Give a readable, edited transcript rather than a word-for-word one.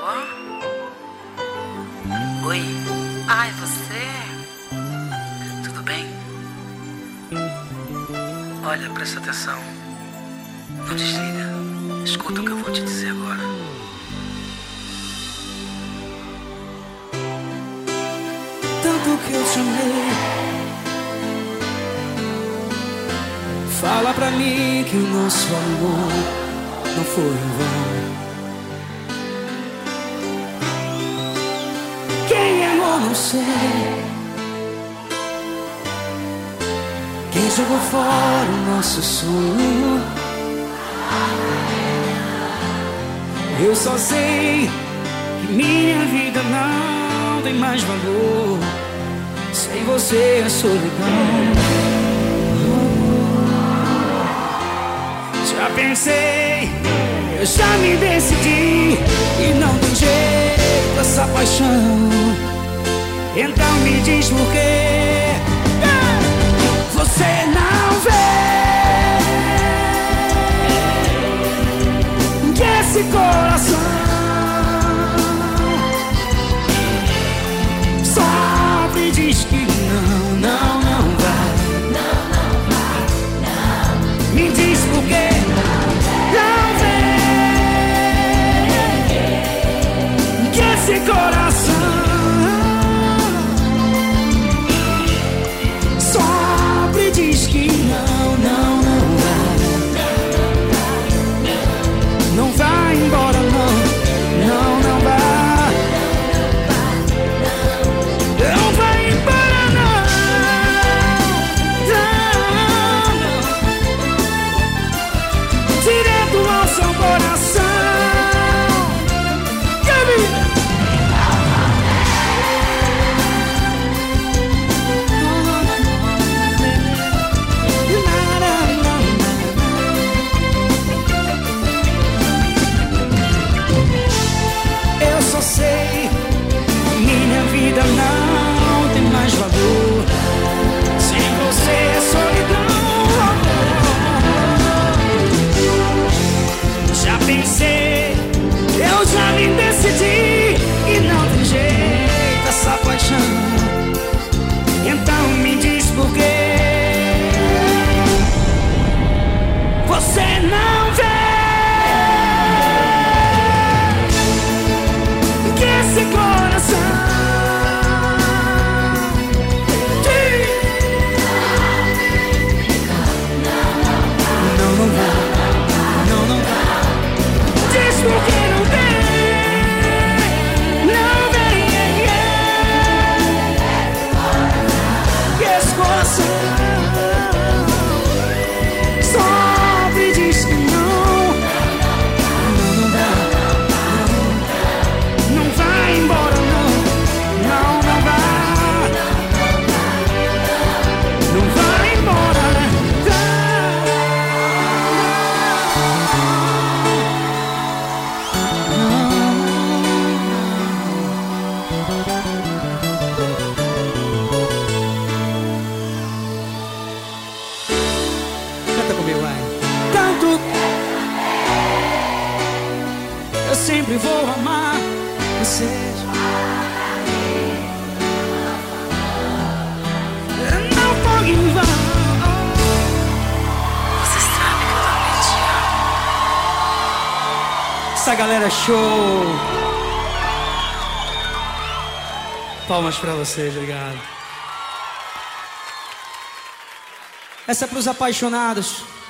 Oi. Ai, você? Tudo bem? Olha, presta atenção. Não desliga. Escuta o que eu vou te dizer agora. Tanto que eu te amei, fala pra mim que o nosso amor não foi em vão. Quem errou não sei, quem jogou fora o nosso sonho. Eu só sei que minha vida não tem mais valor sem você, a solidão. Já pensei, eu já me decidi e não tem jeito essa paixão. Então me diz por quê você não vê que esse coração sofre e diz que não vai. Me diz por quê não vê que esse coração sofre e diz que não vai embora, não vai. Não vai embora, não. Direto ao seu coração. Eu só sei que minha vida não tem mais valor sem você, solidão. Já pensei, eu já me decidi e não tem jeito essa paixão. Então me diz por quê você não vê que esse coração não vai. Diz por que não vem, que esse coração sofre e diz que não vai embora, não vai. Não vai embora, né? Canta comigo, vai. Tanto eu sempre vou amar você. Não foi em vão. Você sabe que eu também te amo. Essa galera é show. Palmas pra vocês, obrigado. Essa é pros apaixonados.